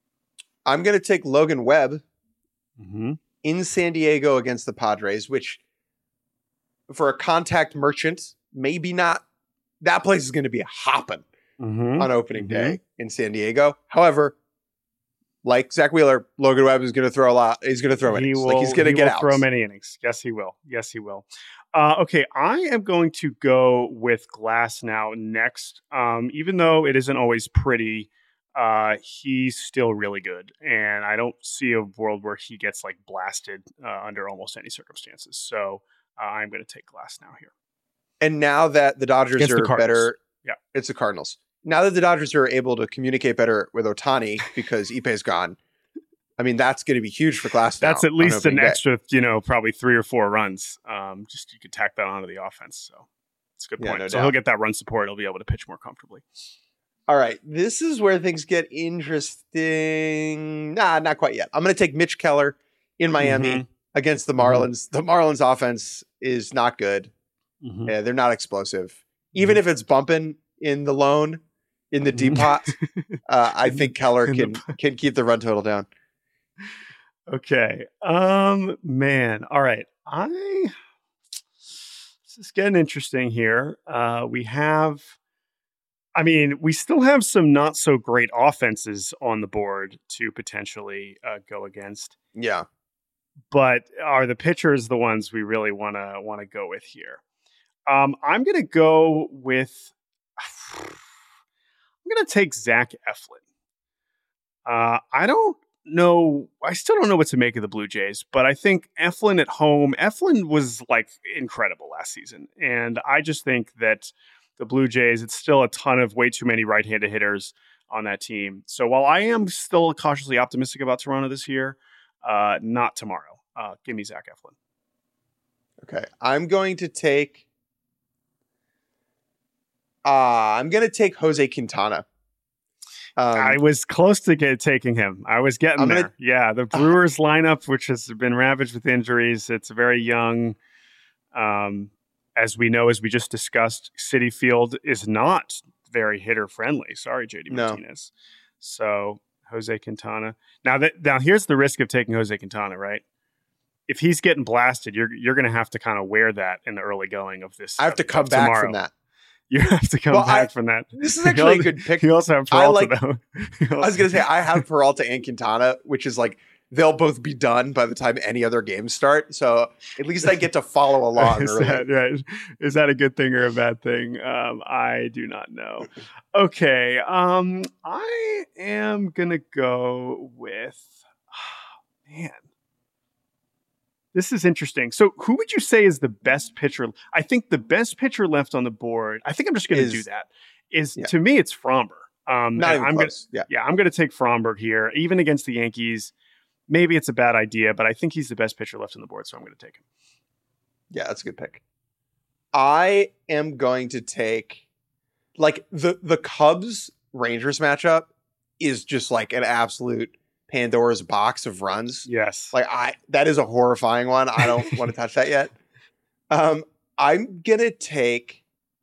I'm going to take Logan Webb mm-hmm. in San Diego against the Padres, which for a contact merchant, maybe not. That place is going to be hopping mm-hmm. on opening mm-hmm. day in San Diego. However, like Zach Wheeler, Logan Webb is going to throw a lot. He's going to throw innings. He will, like he's going to he get will out. Throw many innings. Yes, he will. Yes, he will. Uh, okay, I am going to go with Glasnow next. Um, even though it isn't always pretty, uh, he's still really good, and I don't see a world where he gets like blasted uh, under almost any circumstances. So uh, I'm going to take Glasnow here. And now that the Dodgers Against are the Cardinals. better, Yeah, it's the Cardinals. Now that the Dodgers are able to communicate better with Ohtani because Ippei's gone, I mean, that's going to be huge for Glasnow. That's at least an day. extra, you know, probably three or four runs. Um, just you could tack that onto the offense. So it's a good Yeah, point. no so doubt. he'll get that run support. He'll be able to pitch more comfortably. All right, this is where things get interesting. Nah, not quite yet. I'm going to take Mitch Keller in Miami Mm-hmm. against the Marlins. Mm-hmm. The Marlins offense is not good. Mm-hmm. Yeah, they're not explosive. Even mm-hmm. if it's bumping in the lone, in the deep pot, uh, I think Keller can the... can keep the run total down. Okay. Um, man. All right. I this is getting interesting here. Uh, we have, I mean, we still have some not so great offenses on the board to potentially uh, go against. Yeah. But are the pitchers the ones we really want to want to go with here? Um, I'm going to go with, I'm going to take Zach Eflin. Uh, I don't know. I still don't know what to make of the Blue Jays, but I think Eflin at home, Eflin was like incredible last season. And I just think that the Blue Jays, it's still a ton of way too many right-handed hitters on that team. So while I am still cautiously optimistic about Toronto this year, uh, not tomorrow. Uh, give me Zach Eflin. Okay. I'm going to take, uh, I'm going to take Jose Quintana. Um, I was close to get, taking him. I was getting I'm there. gonna, yeah, the Brewers uh, lineup, which has been ravaged with injuries, it's very young. Um, as we know, as we just discussed, Citi Field is not very hitter friendly. Sorry, J D no. Martinez. So Jose Quintana. Now that now here's the risk of taking Jose Quintana, right? If he's getting blasted, you're you're going to have to kind of wear that in the early going of this. I have to come back tomorrow. from that. You have to come well, back I, from that. This is actually a good pick. You also have Peralta, I like, though. I was going to say, I have Peralta and Quintana, which is like, they'll both be done by the time any other games start. So at least I get to follow along. is, that, right. is that a good thing or a bad thing? Um, I do not know. Okay. Um, I am going to go with, oh, man. This is interesting. So who would you say is the best pitcher? I think the best pitcher left on the board, I think I'm just going to do that, is yeah. to me, it's Fromber. Um, Not even I'm close. Gonna, yeah. yeah, I'm going to take Fromber here, even against the Yankees. Maybe it's a bad idea, but I think he's the best pitcher left on the board, so I'm going to take him. Yeah, that's a good pick. I am going to take, like, the, the Cubs-Rangers matchup is just like an absolute Pandora's box of runs. Yes. Like I that is a horrifying one. I don't want to touch that yet. Um, I'm gonna take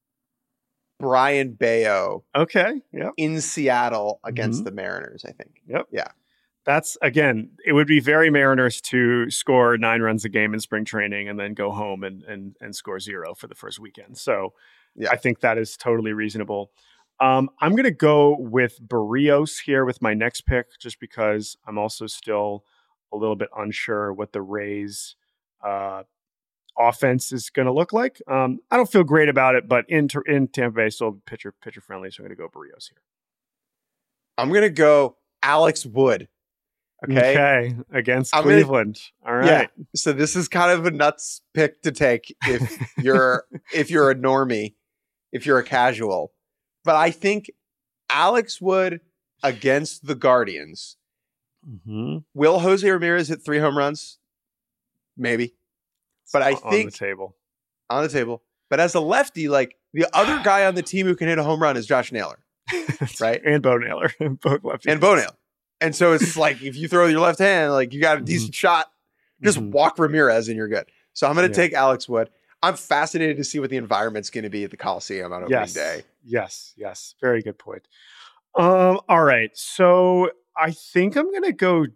Brian Bayo. Okay. Yeah. In Seattle against mm-hmm. the Mariners, I think. Yep. Yeah. That's again, it would be very Mariners to score nine runs a game in spring training and then go home and and and score zero for the first weekend. So yeah. I think that is totally reasonable. Um, I'm going to go with Barrios here with my next pick, just because I'm also still a little bit unsure what the Rays uh, offense is going to look like. Um, I don't feel great about it, but in in Tampa Bay, still pitcher pitcher friendly, so I'm going to go Barrios here. I'm going to go Alex Wood. Okay, okay. Against I'm Cleveland. Gonna, All right. Yeah. So this is kind of a nuts pick to take if you're if you're a normie, if you're a casual. But I think Alex Wood against the Guardians. Mm-hmm. Will Jose Ramirez hit three home runs? Maybe. But I on think on the table. On the table. But as a lefty, like the other guy on the team who can hit a home run is Josh Naylor. Right? And Bo Naylor. Both lefties. And Bo Naylor. And so it's like if you throw your left hand, like you got a decent mm-hmm. shot, just mm-hmm. walk Ramirez and you're good. So I'm going to yeah. take Alex Wood. I'm fascinated to see what the environment's going to be at the Coliseum on opening yes. day. Yes, yes. Very good point. Um, all right. So I think I'm going to go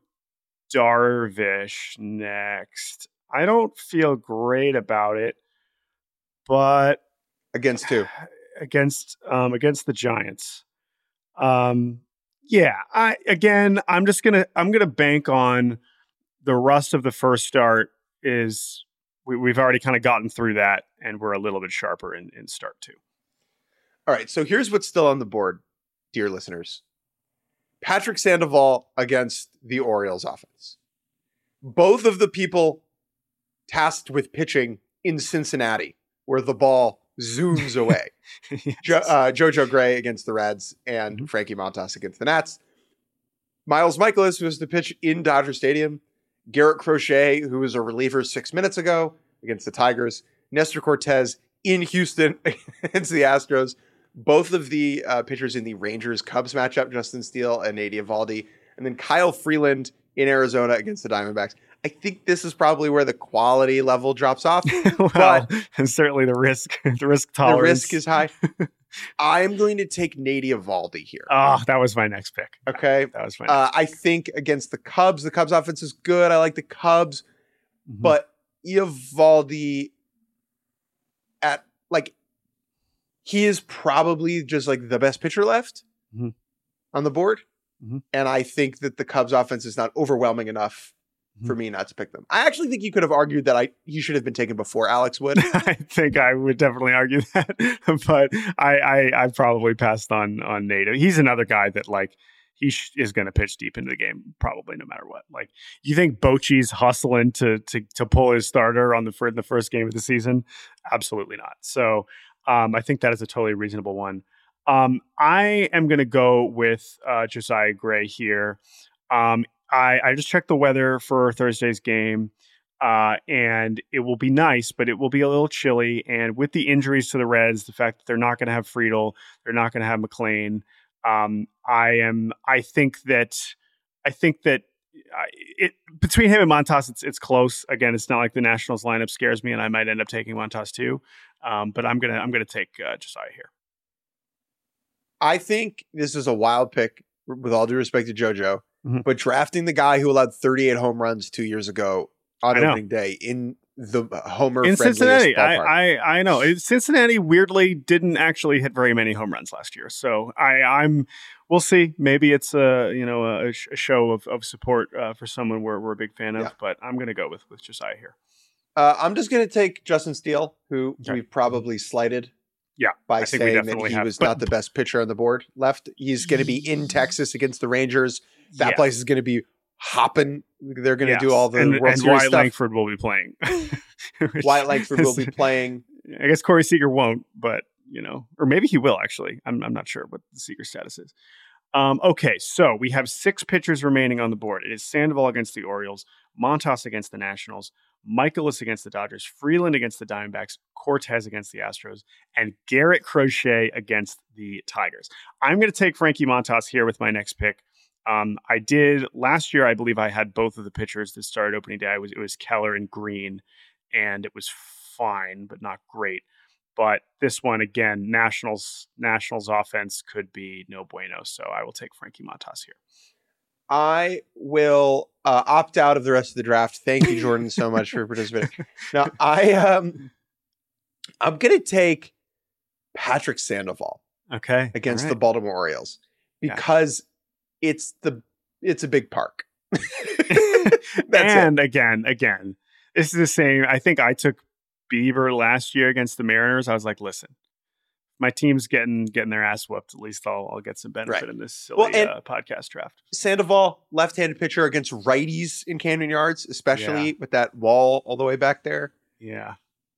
Darvish next. I don't feel great about it, but against who? Against um, against the Giants. Um, Yeah, I again, I'm just gonna I'm gonna bank on the rust of the first start. Is we, we've already kind of gotten through that, and we're a little bit sharper in, in start two. All right, so here's what's still on the board, dear listeners. Patrick Sandoval against the Orioles offense. Both of the people tasked with pitching in Cincinnati, where the ball zooms away. yes. jo- uh, Jojo Gray against the Reds and mm-hmm. Frankie Montas against the Nats. Miles Michaelis, who was to pitch in Dodger Stadium. Garrett Crochet, who was a reliever six minutes ago against the Tigers. Nestor Cortez in Houston against the Astros. Both of the uh, pitchers in the Rangers-Cubs matchup, Justin Steele and Nady Eovaldi. And then Kyle Freeland in Arizona against the Diamondbacks. I think this is probably where the quality level drops off. well, but and certainly the risk, the risk tolerance. The risk is high. I'm going to take Nady Eovaldi here. Oh, that was my next pick. Okay. That was my next uh, I think against the Cubs, the Cubs offense is good. I like the Cubs. Mm-hmm. But Eovaldi at like, he is probably just like the best pitcher left mm-hmm. on the board. Mm-hmm. And I think that the Cubs offense is not overwhelming enough for me not to pick them. I actually think you could have argued that I he should have been taken before Alex Wood. I think I would definitely argue that, but I I, I probably passed on on Nate. He's another guy that like he sh- is going to pitch deep into the game probably no matter what. Like you think Bochy's hustling to to to pull his starter on the for the first game of the season? Absolutely not. So um, I think that is a totally reasonable one. Um, I am going to go with uh, Josiah Gray here. Um, I, I just checked the weather for Thursday's game, uh, and it will be nice, but it will be a little chilly. And with the injuries to the Reds, the fact that they're not going to have Friedel, they're not going to have McLean, um, I am. I think that I think that it between him and Montas, it's it's close. Again, it's not like the Nationals lineup scares me, and I might end up taking Montas too. Um, but I'm gonna I'm gonna take uh, Josiah here. I think this is a wild pick, with all due respect to JoJo. Mm-hmm. But drafting the guy who allowed thirty-eight home runs two years ago on opening day in the homer in Cincinnati, ballpark. I, I I know Cincinnati weirdly didn't actually hit very many home runs last year. So I I'm we'll see. Maybe it's a you know a, a show of, of support uh, for someone we're we're a big fan of. Yeah. But I'm gonna go with with Josiah here. Uh, I'm just gonna take Justin Steele, who okay. we've probably slighted. Yeah, by saying that he have. was but, not the best pitcher on the board left. He's going to be in Texas against the Rangers. That yeah. place is going to be hopping. They're going to yes. do all the and, World and Series Wyatt stuff. Langford will be playing. Wyatt Langford will be playing. I guess Corey Seager won't, but you know, or maybe he will actually. I'm I'm not sure what the Seager status is. Um, okay, so we have six pitchers remaining on the board. It is Sandoval against the Orioles, Montas against the Nationals, Michaelis against the Dodgers, Freeland against the Diamondbacks, Cortez against the Astros, and Garrett Crochet against the Tigers. I'm going to take Frankie Montas here with my next pick. Um, I did last year. I believe I had both of the pitchers that started opening day. I was, it was Keller and Green, and it was fine, but not great. But this one, again, Nationals Nationals offense could be no bueno. So I will take Frankie Montas here. I will uh, opt out of the rest of the draft. Thank you, Jordan, so much for participating. Now, I um, I'm gonna take Patrick Sandoval. Okay, against right. the Baltimore Orioles because yeah. it's the it's a big park. and it. again, again, this is the same. I think I took Bieber last year against the Mariners. I was like, listen, my team's getting getting their ass whooped. At least I'll I'll get some benefit right. in this silly well, uh, podcast draft. Sandoval, left-handed pitcher against righties in Camden Yards, especially yeah. with that wall all the way back there. Yeah.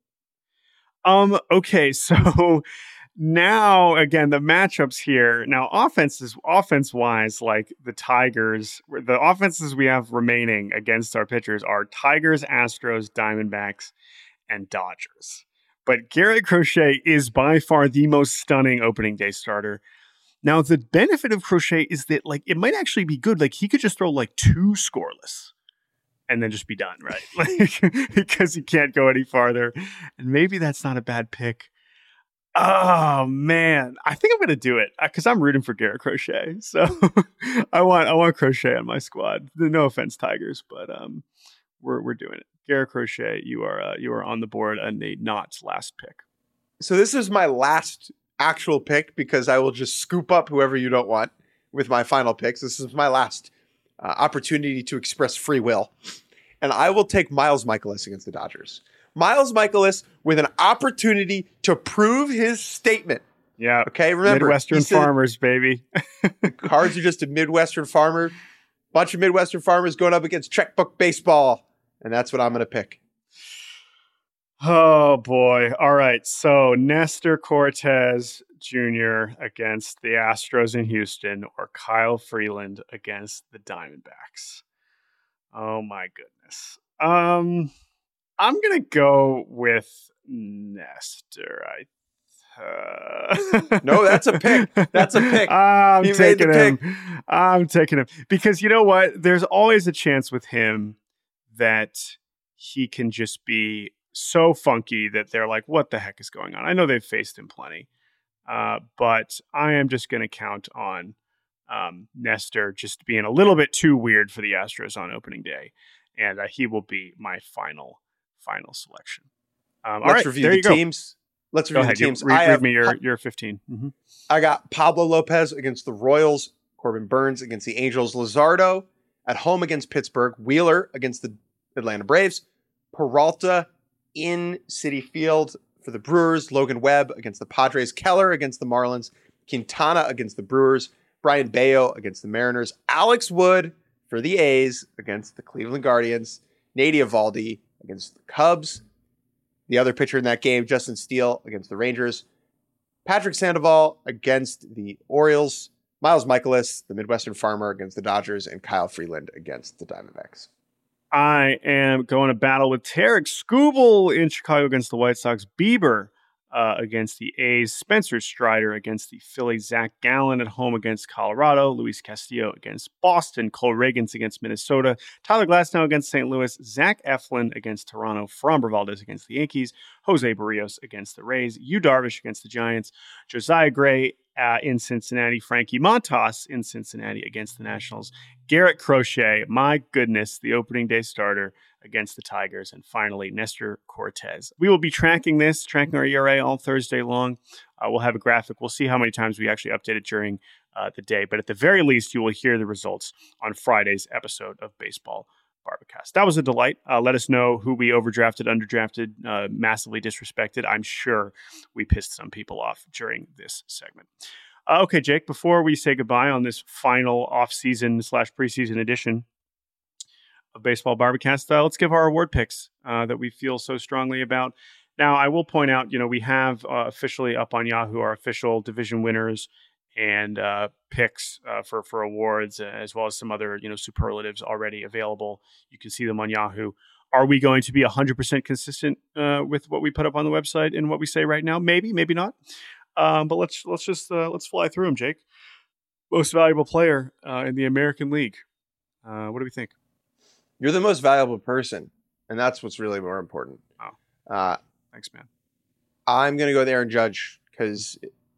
Um. Okay. So now again, the matchups here. Now, offenses, offense wise, like the Tigers, the offenses we have remaining against our pitchers are Tigers, Astros, Diamondbacks, and Dodgers. But Garrett Crochet is by far the most stunning opening day starter. Now, the benefit of Crochet is that like it might actually be good. Like he could just throw like two scoreless and then just be done, right? Like because he can't go any farther. And maybe that's not a bad pick. Oh man, I think I'm gonna do it because I'm rooting for Garrett Crochet. So I want I want Crochet on my squad. No offense, Tigers, but um. We're we're doing it. Garrett Crochet, you are uh, you are on the board and a not last pick. So this is my last actual pick because I will just scoop up whoever you don't want. with my final picks. This is my last uh, opportunity to express free will. And I will take Miles Mikolas against the Dodgers. Miles Mikolas with an opportunity to prove his statement. Yeah. Okay, remember. Midwestern farmers, baby. The Cards are just a Midwestern farmer. Bunch of Midwestern farmers going up against checkbook baseball. And that's what I'm going to pick. Oh, boy. All right. So Nestor Cortes Junior against the Astros in Houston, or Kyle Freeland against the Diamondbacks. Oh, my goodness. Um, I'm going to go with Nestor. I Uh, no, that's a pick. That's a pick. I'm he taking him. Pick. I'm taking him because you know what? There's always a chance with him that he can just be so funky that they're like, "What the heck is going on?" I know they've faced him plenty, uh, but I am just going to count on um, Nestor just being a little bit too weird for the Astros on opening day, and uh, he will be my final final selection. Um, Let's all right, review there the you go. teams. Let's Go review ahead. the teams. You, read, I read have, me your, your fifteen. Mm-hmm. I got Pablo Lopez against the Royals, Corbin Burns against the Angels, Luzardo at home against Pittsburgh, Wheeler against the Atlanta Braves, Peralta in Citi Field for the Brewers, Logan Webb against the Padres, Keller against the Marlins, Quintana against the Brewers, Brian Bayo against the Mariners, Alex Wood for the A's against the Cleveland Guardians, Nady Eovaldi against the Cubs. The other pitcher in that game, Justin Steele against the Rangers, Patrick Sandoval against the Orioles, Miles Mikolas, the Midwestern farmer, against the Dodgers, and Kyle Freeland against the Diamondbacks. I am going to battle with Tarek Skubal in Chicago against the White Sox, Bieber uh, against the A's, Spencer Strider against the Phillies, Zach Gallen at home against Colorado, Luis Castillo against Boston, Cole Reagans against Minnesota, Tyler Glasnow against Saint Louis, Zach Eflin against Toronto, Framber Valdez against the Yankees, Jose Barrios against the Rays, Yu Darvish against the Giants, Josiah Gray uh, in Cincinnati, Frankie Montas in Cincinnati against the Nationals, Garrett Crochet, my goodness, the opening day starter against the Tigers, and finally, Nestor Cortes. We will be tracking this, tracking our E R A all Thursday long. Uh, we'll have a graphic. We'll see how many times we actually update it during uh, the day, but at the very least, you will hear the results on Friday's episode of Baseball Barbacast. That was a delight. Uh, let us know who we overdrafted, underdrafted, uh, massively disrespected. I'm sure we pissed some people off during this segment. Uh, okay, Jake, before we say goodbye on this final off-season slash preseason edition of Baseball Barbacast, uh, let's give our award picks uh, that we feel so strongly about. Now, I will point out, you know, we have uh, officially up on Yahoo our official division winners and uh, picks uh, for for awards, uh, as well as some other, you know, superlatives already available. You can see them on Yahoo. Are we going to be one hundred percent consistent uh, with what we put up on the website and what we say right now? Maybe, maybe not. Um, but let's let's just uh, let's fly through them, Jake. Most valuable player uh, in the American League. Uh, what do we think? You're the most valuable person, and that's what's really more important. Oh, uh, thanks, man. I'm going to go there and Judge because,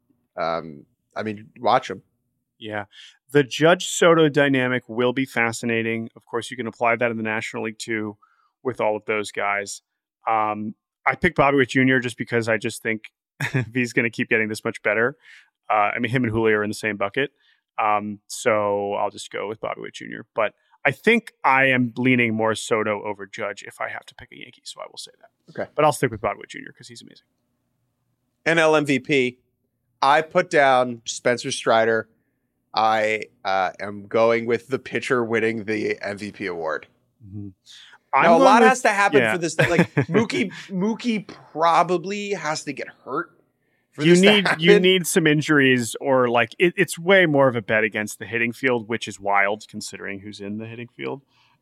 um, I mean, watch him. Yeah. The Judge Soto dynamic will be fascinating. Of course, you can apply that in the National League too with all of those guys. Um, I picked Bobby Witt Junior just because I just think if he's going to keep getting this much better. Uh, I mean, him and Julio are in the same bucket. Um, so I'll just go with Bobby Witt Junior But I think I am leaning more Soto over Judge if I have to pick a Yankee, so I will say that. Okay. But I'll stick with Bobby Witt Junior because he's amazing. N L M V P, I put down Spencer Strider. I uh, am going with the pitcher winning the M V P award. Mm-hmm. Now, a lot with, has to happen yeah. for this. Like Mookie, Mookie probably has to get hurt. For you this need to happen. you need some injuries, or like it, it's way more of a bet against the hitting field, which is wild considering who's in the hitting field.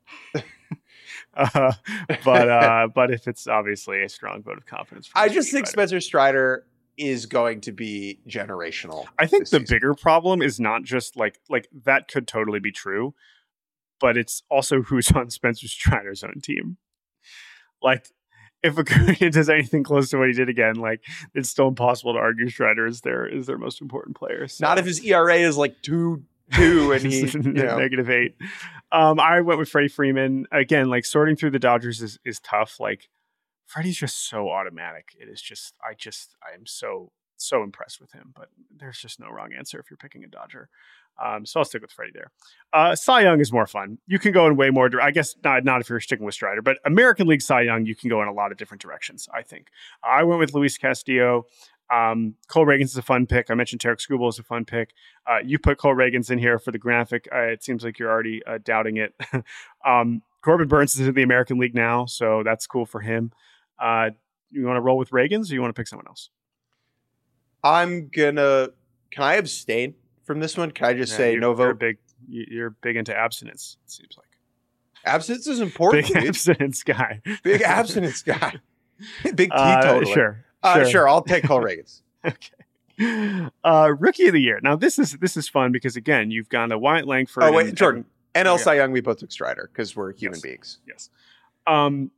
uh, but uh, but if it's obviously a strong vote of confidence, for I just Strider. think Spencer Strider is going to be generational. I think the season. bigger problem is not just like like that could totally be true, but it's also who's on Spencer Strider's own team. Like, if Acuna does anything close to what he did again, like it's still impossible to argue Strider is their is their most important player. So. Not if his E R A is like two two and he you know. negative eight. Um, I went with Freddie Freeman again. Like sorting through the Dodgers is is tough. Like Freddie's just so automatic. It is just I just I am so so impressed with him, but there's just no wrong answer if you're picking a Dodger. Um, so I'll stick with Freddie there. Uh, Cy Young is more fun. You can go in way more, I guess not, not if you're sticking with Strider, but American League Cy Young, you can go in a lot of different directions, I think. I went with Luis Castillo. Um, Cole Reagans is a fun pick. I mentioned Tarek Skubal is a fun pick. Uh, you put Cole Reagans in here for the graphic. Uh, it seems like you're already uh, doubting it. um, Corbin Burns is in the American League now, so that's cool for him. Uh, you want to roll with Reagans or you want to pick someone else? I'm gonna. Can I abstain from this one? Can I just Yeah, say you're, no you're vote? big. You're big into abstinence. It seems like Abstinence is important. big dude. abstinence guy. Big abstinence guy. Big Uh, teetotaler. sure, Uh, sure, sure. I'll take Cole Reagans. Okay. Uh, rookie of the year. Now this is this is fun because again, you've gone to Wyatt Langford. Oh wait, and, Jordan. N L Okay. Cy Young. We both took Strider because we're human Yes. beings. Yes. Um,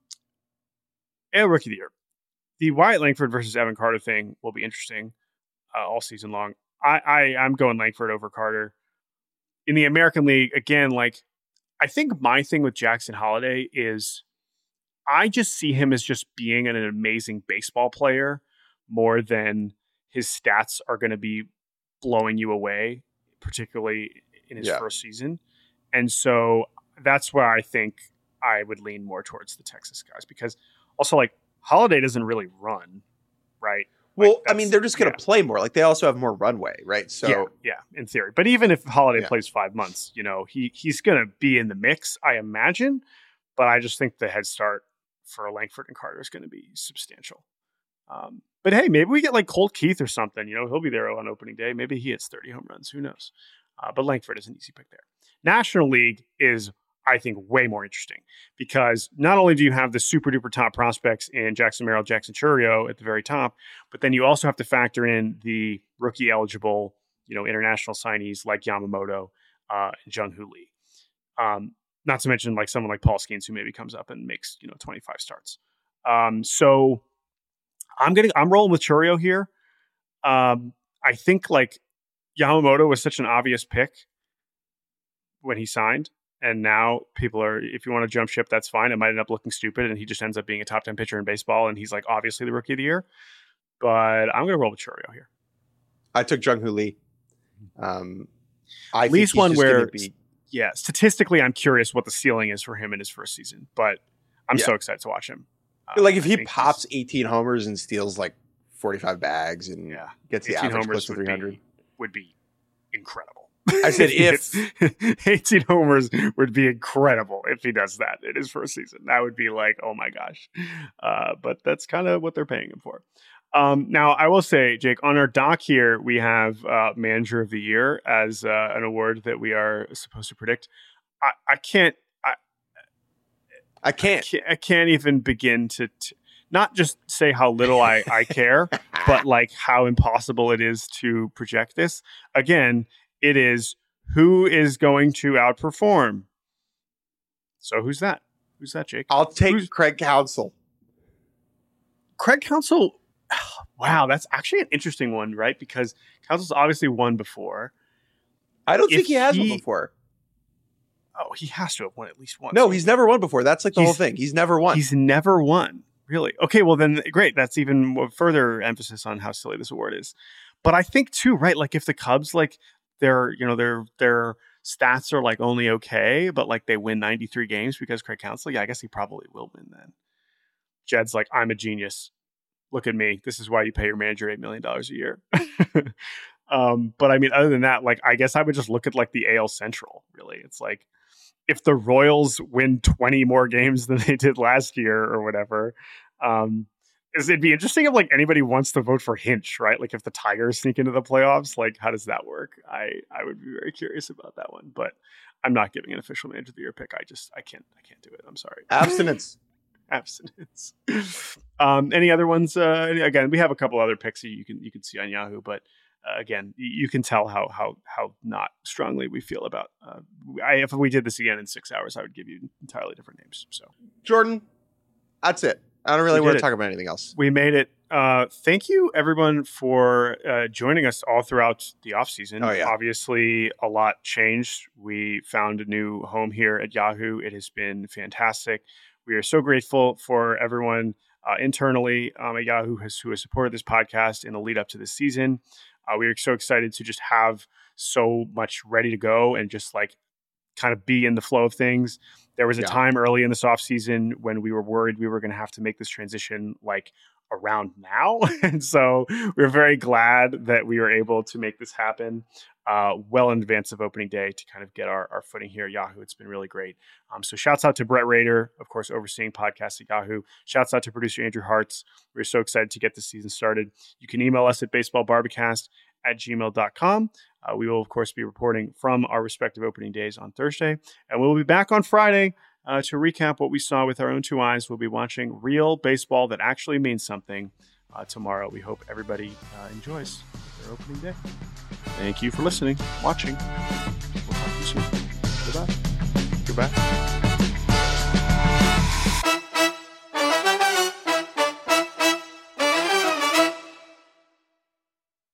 and rookie of the year. The Wyatt Langford versus Evan Carter thing will be interesting uh, all season long. I, I I'm going Langford over Carter. In the American League, again, like I think my thing with Jackson Holiday is I just see him as just being an amazing baseball player more than his stats are going to be blowing you away, particularly in his Yeah. first season. And so that's where I think I would lean more towards the Texas guys because also like Holiday doesn't really run, right? Well, Like, I that's- mean, they're just going to yeah. play more. Like they also have more runway, right? So yeah, yeah, in theory. But even if Holiday Yeah. plays five months, you know, he he's going to be in the mix, I imagine. But I just think the head start for Langford and Carter is going to be substantial. Um, but hey, maybe we get like Colt Keith or something. You know, he'll be there on opening day. Maybe he hits thirty home runs. Who knows? Uh, but Langford is an easy pick there. National League is, I think, way more interesting because not only do you have the super duper top prospects in Jackson Merrill, Jackson Chourio at the very top, but then you also have to factor in the rookie eligible, you know, international signees like Yamamoto uh, and Jung Hoo Lee. Um, not to mention like someone like Paul Skeens who maybe comes up and makes, you know, twenty-five starts. Um, so I'm getting, I'm rolling with Chourio here. Um, I think like Yamamoto was such an obvious pick when he signed. And now people are, if you want to jump ship, that's fine. It might end up looking stupid and he just ends up being a top ten pitcher in baseball. And he's like, obviously the rookie of the year, but I'm going to roll with Chourio here. I took Jung Hoo Lee. Um, I think Lee's he's one just where, gonna be, yeah, statistically, I'm curious what the ceiling is for him in his first season, but I'm Yeah. so excited to watch him. Uh, like if I he think pops he's- eighteen homers and steals like forty-five bags and yeah, gets the eighteen average homers close to would three hundred. be, would be incredible. I said he if. hits- eighteen homers would be incredible if he does that in his first season. That would be like, oh my gosh. Uh, but that's kind of what they're paying him for. Um, now, I will say, Jake, on our doc here, we have uh, Manager of the Year as uh, an award that we are supposed to predict. I, I can't, I, I can't. can't, I can't even begin to, to not just say how little I, I care, but like how impossible it is to project this. Again, it is who is going to outperform. So who's that? Who's that, Jake? I'll take Who's- Craig Counsell. Craig Counsell. Wow, that's actually an interesting one, right? Because Counsell's obviously won before. I don't If think he has he- one before. Oh, he has to have won at least once. No, he's never won before. That's like the whole He's- thing. He's never won. He's never won. Really? Okay, well then great. That's even more further emphasis on how silly this award is. But I think too, right? Like if the Cubs, like their, you know, their their stats are like only okay, but like they win ninety-three games because Craig Counsell, yeah, I guess he probably will win then. Jed's like, I'm a genius. Look at me. This is why you pay your manager eight million dollars a year. um, but I mean, other than that, like I guess I would just look at like the A L Central, really. It's like if the Royals win twenty more games than they did last year or whatever, um, is it'd be interesting if like anybody wants to vote for Hinch, right? Like if the Tigers sneak into the playoffs, like how does that work? I, I would be very curious about that one, but I'm not giving an official manager of the year pick. I just, I can't, I can't do it. I'm sorry. Abstinence. Abstinence. um, any other ones? Uh, again, we have a couple other picks that you can, you can see on Yahoo, but Uh, again, you can tell how how how not strongly we feel about. Uh, I, if we did this again in six hours, I would give you entirely different names. So, Jordan, that's it. I don't really We want did to it. talk about anything else. we made it. Uh, thank you, everyone, for uh, joining us all throughout the off season. Oh, yeah. Obviously, a lot changed. We found a new home here at Yahoo. It has been fantastic. We are so grateful for everyone uh, internally um, at Yahoo has, who has supported this podcast in the lead up to this season. Uh, we are so excited to just have so much ready to go and just like kind of be in the flow of things. There was a yeah. time early in this off season when we were worried we were going to have to make this transition like around now. And so we're very glad that we were able to make this happen uh, well in advance of opening day to kind of get our, our footing here at Yahoo. It's been really great. Um, so shouts out to Brett Rader, of course, overseeing podcasts at Yahoo. Shouts out to producer Andrew Hartz. We're so excited to get this season started. You can email us at baseballbarbacast at gmail dot com. Uh, we will, of course, be reporting from our respective opening days on Thursday. And we'll be back on Friday uh, to recap what we saw with our own two eyes. We'll be watching real baseball that actually means something uh, tomorrow. We hope everybody uh, enjoys their opening day. Thank you for listening, watching. We'll talk to you soon. Goodbye. Goodbye.